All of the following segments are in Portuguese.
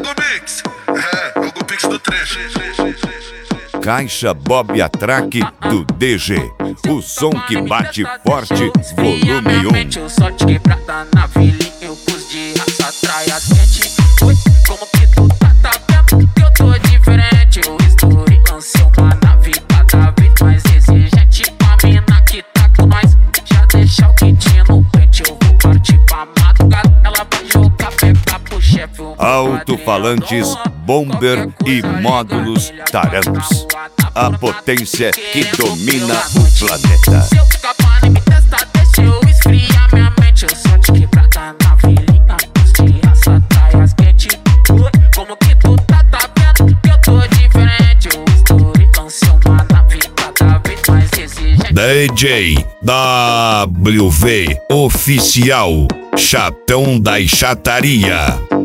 Mix. É o Pix do trecho. Caixa Bob Atraque do DG. O som que bate forte, volume 1. Eu só te quebrada na vilinha, eu pus de raça, atrai as quente. Oi, como que tu tá vendo que eu tô diferente? Eu estourei, lancei uma nave cada vez mais exigente. Uma mina que tá com nós, já deixa o quentinho no pente. Eu vou partir pra madrugada, ela vai jogar pegar pro chefe. Alto-falantes, bomber e módulos Tarancos. A potência que domina o planeta. Se eu ficar para me testar, deixa eu esfriar minha mente. Eu só te quebrada na vilinha, pus de raça, atrai as quente. Como que tu tá vendo que eu tô diferente? Eu estourei, lancei uma nave cada vez mais exigente. DJ WV Oficial, Chatão da Chataria.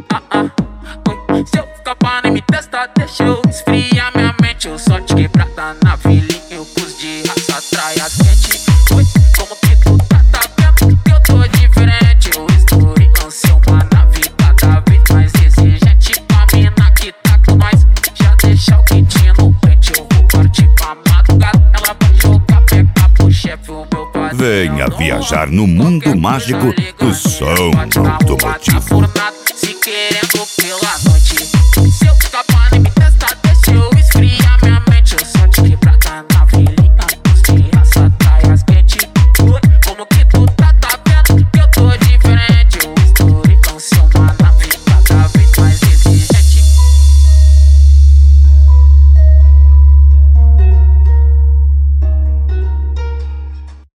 Se eu ficar para me testar, deixa eu esfriar minha mente. Eu só te quebrada na vilinha, eu pus de raça, atrai as quente. Como que tu tá vendo que eu tô diferente? Eu estourei, lancei uma nave cada vez mais exigente. Uma mina que tá com nós, já deixa o quentinho no pente. Eu vou partir pra madrugada, ela vai jogar pegar pro chefe, o meu padrão. Venha viajar no mundo mágico do som automotivo. Se querendo pela